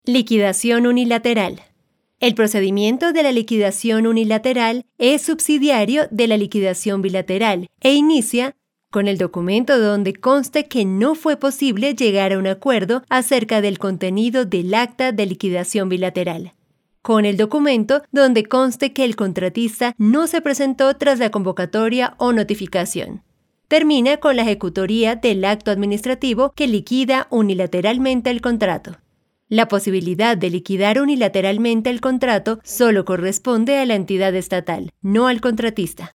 Liquidación unilateral. El procedimiento de la liquidación unilateral es subsidiario de la liquidación bilateral e inicia con el documento donde conste que no fue posible llegar a un acuerdo acerca del contenido del acta de liquidación bilateral, con el documento donde conste que el contratista no se presentó tras la convocatoria o notificación. Termina con la ejecutoría del acto administrativo que liquida unilateralmente el contrato. La posibilidad de liquidar unilateralmente el contrato solo corresponde a la entidad estatal, no al contratista.